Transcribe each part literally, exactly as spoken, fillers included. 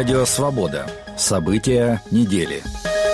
Радио «Свобода». События недели.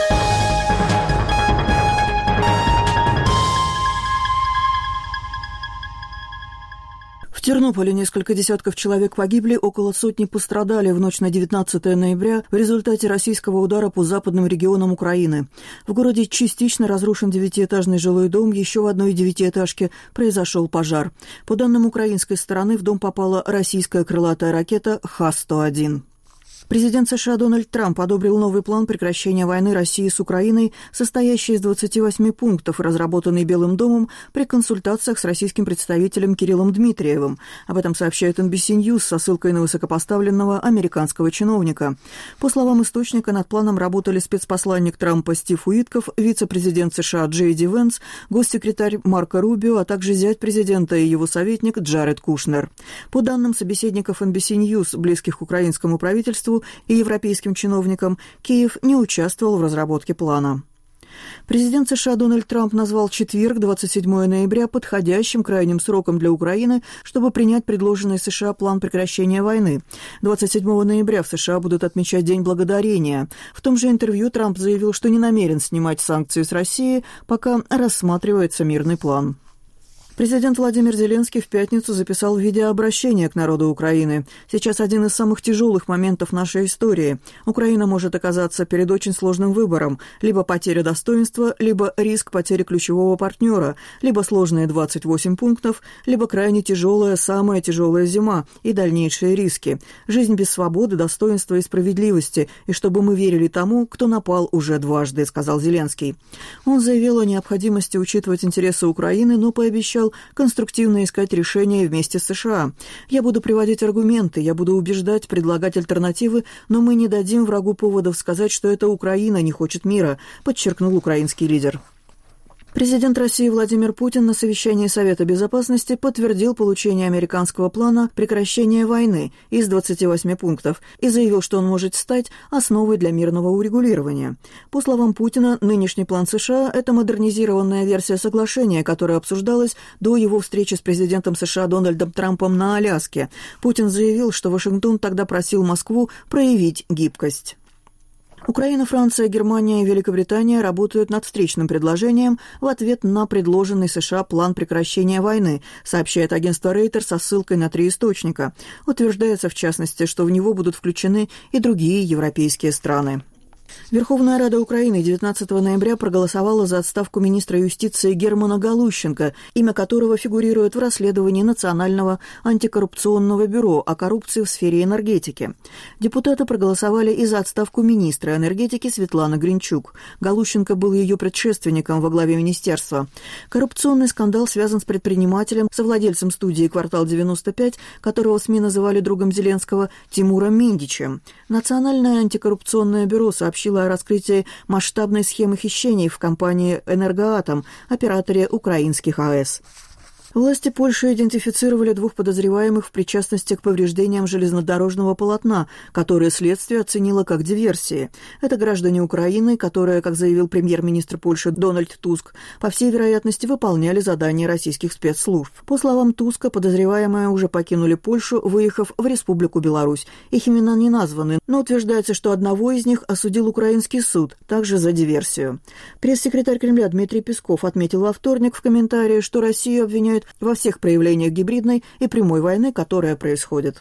В Тернополе несколько десятков человек погибли, около сотни пострадали в ночь на девятнадцатое ноября в результате российского удара по западным регионам Украины. В городе частично разрушен девятиэтажный жилой дом, еще в одной девятиэтажке произошел пожар. По данным украинской стороны, в дом попала российская крылатая ракета Х сто один. Президент США Дональд Трамп одобрил новый план прекращения войны России с Украиной, состоящий из двадцати восьми пунктов, разработанный Белым домом при консультациях с российским представителем Кириллом Дмитриевым. Об этом сообщает эн би си News со ссылкой на высокопоставленного американского чиновника. По словам источника, над планом работали спецпосланник Трампа Стив Уитков, вице-президент США Джей Ди Венс, госсекретарь Марко Рубио, а также зять президента и его советник Джаред Кушнер. По данным собеседников эн би си News, близких к украинскому правительству, и европейским чиновникам, Киев не участвовал в разработке плана. Президент США Дональд Трамп назвал четверг, двадцать седьмое ноября, подходящим крайним сроком для Украины, чтобы принять предложенный США план прекращения войны. двадцать седьмого ноября в США будут отмечать День Благодарения. В том же интервью Трамп заявил, что не намерен снимать санкции с России, пока рассматривается мирный план. Президент Владимир Зеленский в пятницу записал видеообращение к народу Украины. Сейчас один из самых тяжелых моментов нашей истории. Украина может оказаться перед очень сложным выбором. Либо потеря достоинства, либо риск потери ключевого партнера, либо сложные двадцать восемь пунктов, либо крайне тяжелая, самая тяжелая зима и дальнейшие риски. Жизнь без свободы, достоинства и справедливости. И чтобы мы верили тому, кто напал уже дважды, сказал Зеленский. Он заявил о необходимости учитывать интересы Украины, но пообещал конструктивно искать решения вместе с США. «Я буду приводить аргументы, я буду убеждать, предлагать альтернативы, но мы не дадим врагу поводов сказать, что это Украина не хочет мира», подчеркнул украинский лидер. Президент России Владимир Путин на совещании Совета Безопасности подтвердил получение американского плана прекращения войны из двадцати восьми пунктов и заявил, что он может стать основой для мирного урегулирования. По словам Путина, нынешний план США – это модернизированная версия соглашения, которая обсуждалась до его встречи с президентом США Дональдом Трампом на Аляске. Путин заявил, что Вашингтон тогда просил Москву проявить гибкость. Украина, Франция, Германия и Великобритания работают над встречным предложением в ответ на предложенный США план прекращения войны, сообщает агентство Рейтер со ссылкой на три источника. Утверждается, в частности, что в него будут включены и другие европейские страны. Верховная Рада Украины девятнадцатого ноября проголосовала за отставку министра юстиции Германа Галущенко, имя которого фигурирует в расследовании Национального антикоррупционного бюро о коррупции в сфере энергетики. Депутаты проголосовали и за отставку министра энергетики Светланы Гринчук. Галущенко был ее предшественником во главе министерства. Коррупционный скандал связан с предпринимателем, совладельцем студии «Квартал девяносто пять», которого СМИ называли другом Зеленского, Тимуром Миндичем. Национальное антикоррупционное бюро сообщило о раскрытии масштабной схемы хищений в компании «Энергоатом», операторе украинских АЭС. Власти Польши идентифицировали двух подозреваемых в причастности к повреждениям железнодорожного полотна, которые следствие оценило как диверсии. Это граждане Украины, которые, как заявил премьер-министр Польши Дональд Туск, по всей вероятности выполняли задания российских спецслужб. По словам Туска, подозреваемые уже покинули Польшу, выехав в Республику Беларусь. Их имена не названы, но утверждается, что одного из них осудил украинский суд, также за диверсию. Пресс-секретарь Кремля Дмитрий Песков отметил во вторник в комментарии, что Россию обвиняют во всех проявлениях гибридной и прямой войны, которая происходит.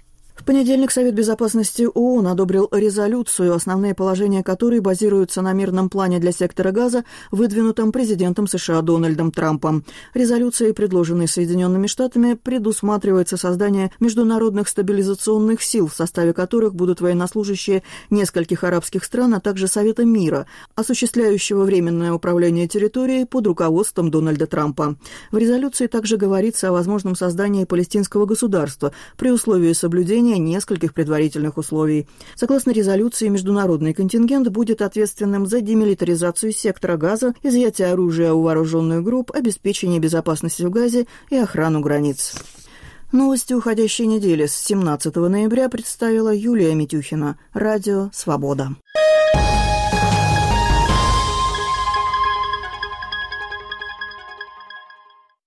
В понедельник Совет Безопасности ООН одобрил резолюцию, основные положения которой базируются на мирном плане для сектора Газа, выдвинутом президентом США Дональдом Трампом. Резолюцией, предложенной Соединенными Штатами, предусматривается создание международных стабилизационных сил, в составе которых будут военнослужащие нескольких арабских стран, а также Совета мира, осуществляющего временное управление территорией под руководством Дональда Трампа. В резолюции также говорится о возможном создании палестинского государства при условии соблюдения нескольких предварительных условий. Согласно резолюции, международный контингент будет ответственным за демилитаризацию сектора Газа, изъятие оружия у вооруженных групп, обеспечение безопасности в Газе и охрану границ. Новости уходящей недели с семнадцатого ноября представила Юлия Митюхина. Радио «Свобода».